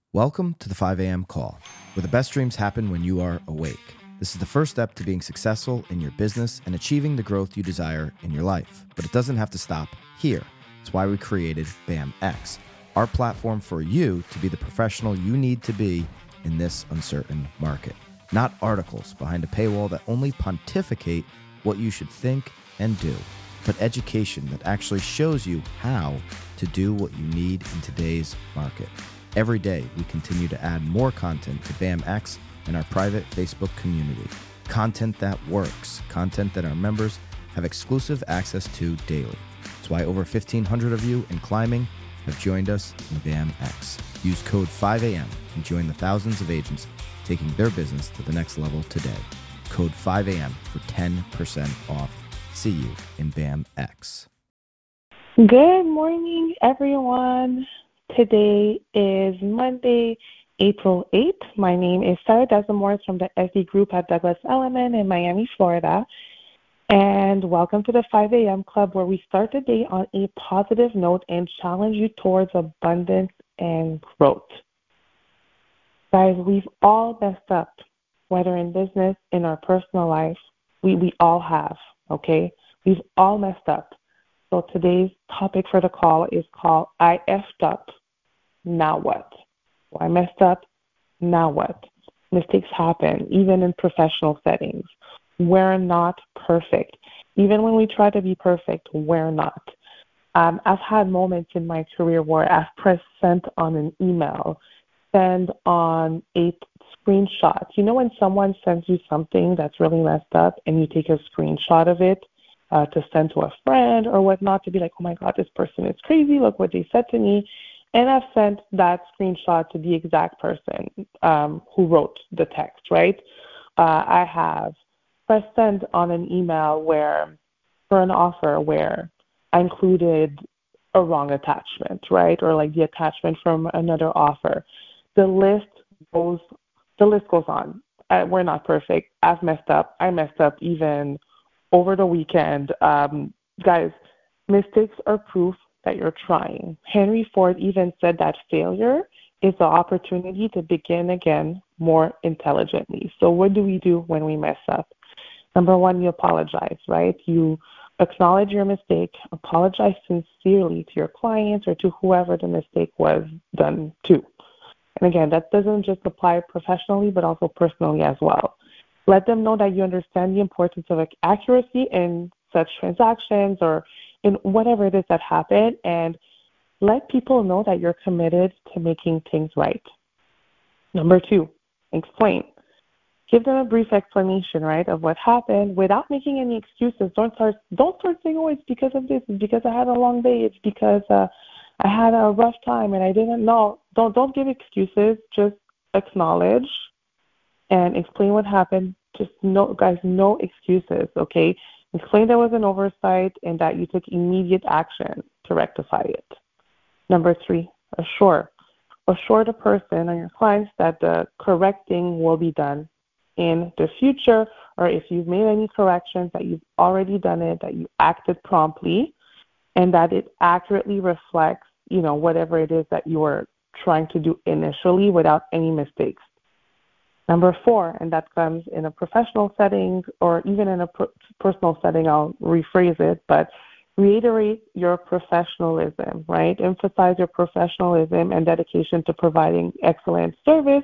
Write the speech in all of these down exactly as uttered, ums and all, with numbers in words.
Welcome to the five a.m. call, where the best dreams happen when you are awake. This is the first step to being successful in your business and achieving the growth you desire in your life. But it doesn't have to stop here. It's why we created BAMX, our platform for you to be the professional you need to be in this uncertain market. Not articles behind a paywall that only pontificate what you should think and do, but education that actually shows you how to do what you need in today's market. Every day, we continue to add more content to BAMX and our private Facebook community. Content that works, content that our members have exclusive access to daily. That's why over fifteen hundred of you in climbing have joined us in BAMX. Use code five a m and join the thousands of agents taking their business to the next level today. Code five a m for ten percent off. See you in BAMX. Good morning, everyone. Today is Monday, April eighth. My name is Sarah Desamores from the S D Group at Douglas Elliman in Miami, Florida. And welcome to the five a m Club, where we start the day on a positive note and challenge you towards abundance and growth. Guys, we've all messed up, whether in business, in our personal life. We, we all have, okay? We've all messed up. So today's topic for the call is called I effed up, now what? Well, I messed up, now what? Mistakes happen, even in professional settings. We're not perfect. Even when we try to be perfect, we're not. Um, I've had moments in my career where I've pressed send on an email, send on a screenshot. You know when someone sends you something that's really messed up and you take a screenshot of it? Uh, to send to a friend or whatnot, to be like, oh my God, this person is crazy, look what they said to me. And I've sent that screenshot to the exact person um, who wrote the text, right? Uh, I have pressed send on an email where, for an offer where I included a wrong attachment, right? Or like the attachment from another offer. The list goes, the list goes on. Uh, we're not perfect. I've messed up. I messed up even over the weekend. Um, guys, mistakes are proof that you're trying. Henry Ford even said that failure is the opportunity to begin again more intelligently. So what do we do when we mess up? Number one, you apologize, right? You acknowledge your mistake, apologize sincerely to your clients or to whoever the mistake was done to. And again, that doesn't just apply professionally, but also personally as well. Let them know that you understand the importance of accuracy in such transactions or in whatever it is that happened, and let people know that you're committed to making things right. Number two, explain. Give them a brief explanation, right, of what happened without making any excuses. Don't start, don't start saying, oh, it's because of this, it's because I had a long day, it's because uh, I had a rough time and I didn't know. Don't, don't give excuses. Just acknowledge and explain what happened. Just no, guys, no excuses, okay? Explain there was an oversight and that you took immediate action to rectify it. Number three, assure. Assure the person or your clients that the correcting will be done in the future, or if you've made any corrections, that you've already done it, that you acted promptly, and that it accurately reflects, you know, whatever it is that you were trying to do initially without any mistakes. Number four, and that comes in a professional setting or even in a per- personal setting, I'll rephrase it, but reiterate your professionalism, right? Emphasize your professionalism and dedication to providing excellent service.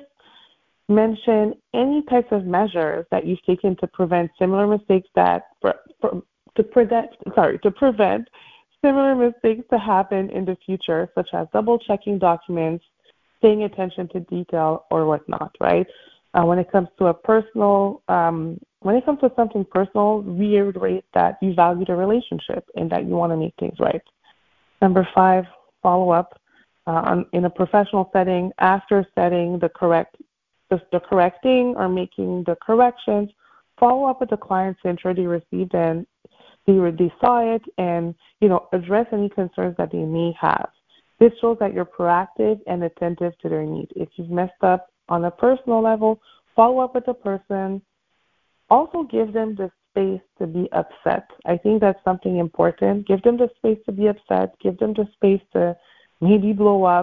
Mention any types of measures that you've taken to prevent similar mistakes that, for, for, to prevent, sorry, to prevent similar mistakes to happen in the future, such as double checking documents, paying attention to detail, or whatnot, right? Uh, when it comes to a personal, um, when it comes to something personal, reiterate that you value the relationship and that you want to make things right. Number five, follow up uh, on, in a professional setting after setting the correct, the, the correcting or making the corrections. Follow up with the clients to ensure they received and they, they saw it, and you know address any concerns that they may have. This shows that you're proactive and attentive to their needs. If you've messed up on a personal level, follow up with the person. Also give them the space to be upset. I think that's something important. Give them the space to be upset. Give them the space to maybe blow up.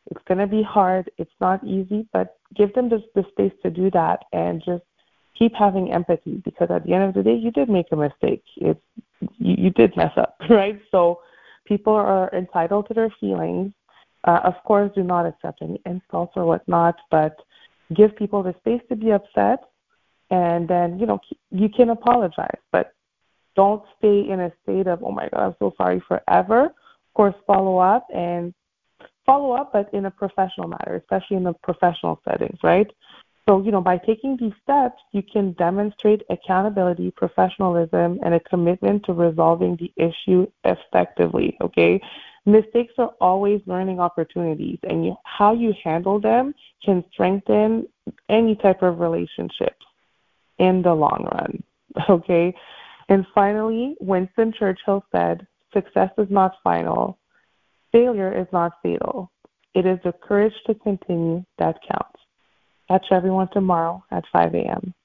It's going to be hard. It's not easy, but give them the, the space to do that and just keep having empathy, because at the end of the day, you did make a mistake. It's, you, you did mess up, right? So people are entitled to their feelings. Uh, of course, do not accept any insults or whatnot, but give people the space to be upset, and then, you know, you can apologize, but don't stay in a state of, oh my God, I'm so sorry forever. Of course, follow up and follow up, but in a professional matter, especially in the professional settings, right? So, you know, by taking these steps, you can demonstrate accountability, professionalism, and a commitment to resolving the issue effectively, okay? Mistakes are always learning opportunities, and you, how you handle them can strengthen any type of relationships in the long run, okay? And finally, Winston Churchill said, success is not final. Failure is not fatal. It is the courage to continue that counts. Catch everyone tomorrow at five a.m.